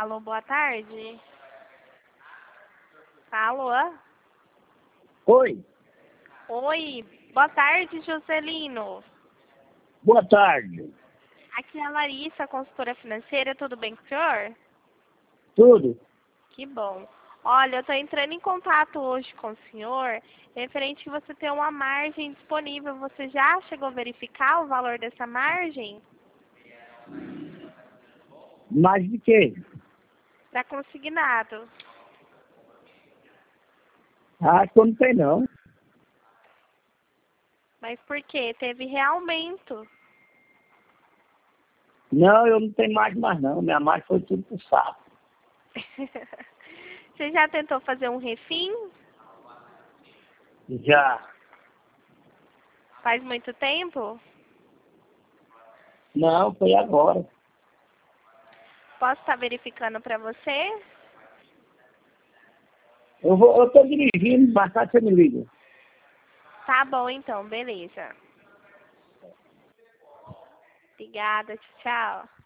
Alô, boa tarde. Alô? Oi, Oi, boa tarde, Joselino. boa tarde. Aqui é a Larissa, consultora financeira, tudo bem com o senhor? Tudo? Que bom. Olha, eu estou entrando em contato hoje com o senhor, referente que você tem uma margem disponível. Você já chegou a verificar o valor dessa margem? Mais de quê? Para consignado. Acho que eu não sei não. Mas por quê? Teve realmento. Não, eu não tenho mais não. Minha margem foi tudo pro saco. Você já tentou fazer um refim? Já. Faz muito tempo? Não, foi agora. Posso estar verificando para você? Eu tô dirigindo, mais tarde você me liga. Tá bom então, beleza. Obrigada, tchau.